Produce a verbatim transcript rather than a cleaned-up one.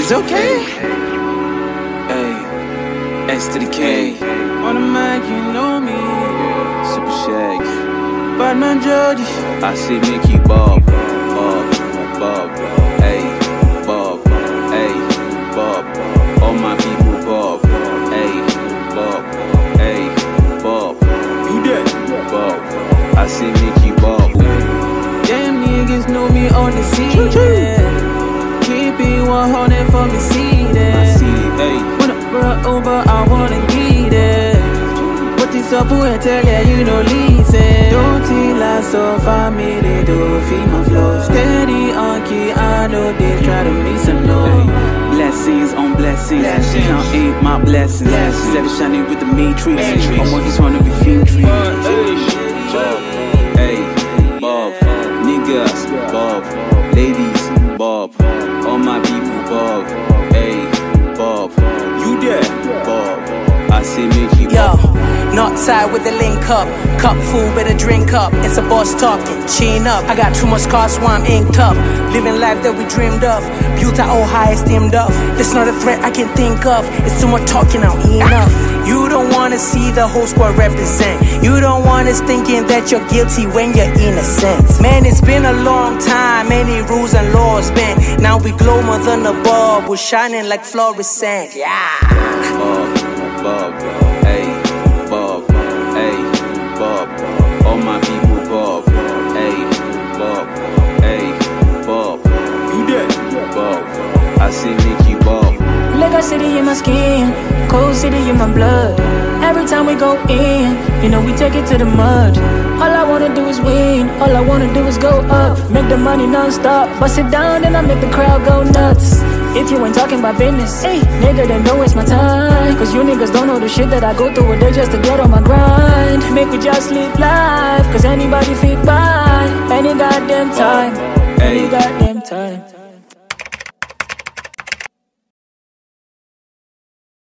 It's okay. Hey, S to the K. On the mic, you know me. Yeah, Super Shag. Batman Jody. I see Mickey Bob. Bob, Bob. Hey, Bob. Hey, Bob. All my people, Bob. Hey, Bob. Hey, Bob. You there? Bob. I see Mickey Bob. Damn niggas know me on the scene. Keep it one hundred for me, see that. I see it, hey. When I brought over, I wanna get it. What this up and tell ya, you know, listen. Don't tell us so family, do feed my flow. Steady on key, I know they try to make some noise. Blessings on blessings, blessings. Count ain't my blessings. blessings. Steady shining with the matrix. matrix. I want this one to be filtry. Bob, hey, Bob, niggas, Bob, ladies, Bob, all my people, Bob, hey, Bob, you there, Bob, I see Mickey Bob. Yo, not tied with the link up, cup full, better drink up, it's a boss talking, chain up, I got too much cars, so I'm inked up, living life that we dreamed of, beauty all high esteemed up, that's not a threat I can think of, it's too much talking now, enough. You don't wanna see the whole squad represent. You don't want us thinking that you're guilty when you're innocent. Man, it's been a long time, many rules and laws bent. Now we glow more than a bulb, we're shining like fluorescent. Yeah. Bob, Bob, hey, Bob, hey, Bob. All my people, Bob, hey, Bob, hey, Bob. You there, Bob? I see Mickey Bob. Lego City in my skin, Cold City in my blood. Every time we go in, you know we take it to the mud. All I wanna do is win, all I wanna do is go up. Make the money non-stop, bust it down and I make the crowd go nuts. If you ain't talking about business, hey, nigga, then don't waste my time. Cause you niggas don't know the shit that I go through a day just to get on my grind. Make we just live life, cause anybody fit by any goddamn time. Any goddamn time.